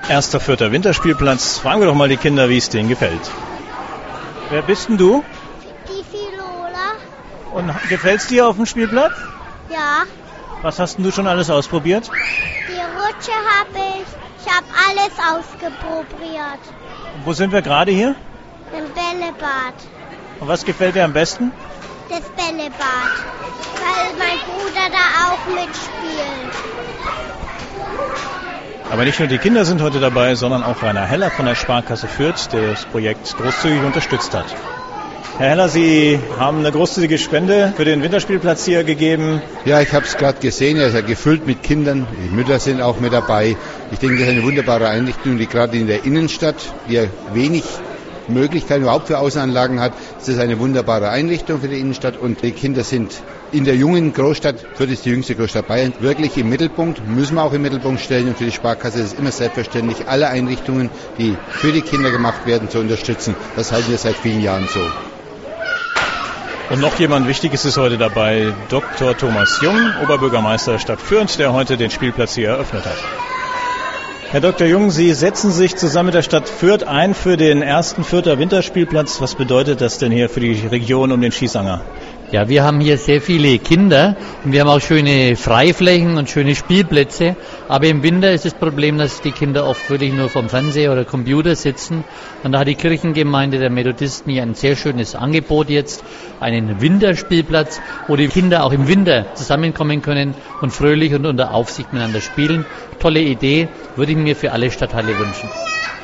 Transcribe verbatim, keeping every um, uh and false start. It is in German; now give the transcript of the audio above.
Erster Fürther Winterspielplatz. Fragen wir doch mal die Kinder, wie es denen gefällt. Wer bist denn du? Die Filola. Und gefällt's dir auf dem Spielplatz? Ja. Was hast denn du schon alles ausprobiert? Die Rutsche habe ich. Ich habe alles ausprobiert. Und wo sind wir gerade hier? Im Bällebad. Und was gefällt dir am besten? Das Bällebad. Weil mein Bruder da auch mitspielt. Aber nicht nur die Kinder sind heute dabei, sondern auch Rainer Heller von der Sparkasse Fürth, der das Projekt großzügig unterstützt hat. Herr Heller, Sie haben eine großzügige Spende für den Winterspielplatz hier gegeben. Ja, ich habe es gerade gesehen, er ist ja gefüllt mit Kindern, die Mütter sind auch mit dabei. Ich denke, das ist eine wunderbare Einrichtung, die gerade in der Innenstadt, die ja wenig Möglichkeiten überhaupt für Außenanlagen hat. Es ist eine wunderbare Einrichtung für die Innenstadt und die Kinder sind in der jungen Großstadt, Fürth ist die jüngste Großstadt Bayern, wirklich im Mittelpunkt, müssen wir auch im Mittelpunkt stellen und für die Sparkasse ist es immer selbstverständlich, alle Einrichtungen, die für die Kinder gemacht werden, zu unterstützen. Das halten wir seit vielen Jahren so. Und noch jemand Wichtiges ist heute dabei, Doktor Thomas Jung, Oberbürgermeister der Stadt Fürth, der heute den Spielplatz hier eröffnet hat. Herr Doktor Jung, Sie setzen sich zusammen mit der Stadt Fürth ein für den ersten Fürther Winterspielplatz. Was bedeutet das denn hier für die Region um den Schießanger? Ja, wir haben hier sehr viele Kinder und wir haben auch schöne Freiflächen und schöne Spielplätze. Aber im Winter ist das Problem, dass die Kinder oft wirklich nur vom Fernseher oder Computer sitzen. Und da hat die Kirchengemeinde der Methodisten hier ein sehr schönes Angebot jetzt, einen Winterspielplatz, wo die Kinder auch im Winter zusammenkommen können und fröhlich und unter Aufsicht miteinander spielen. Tolle Idee, würde ich mir für alle Stadtteile wünschen.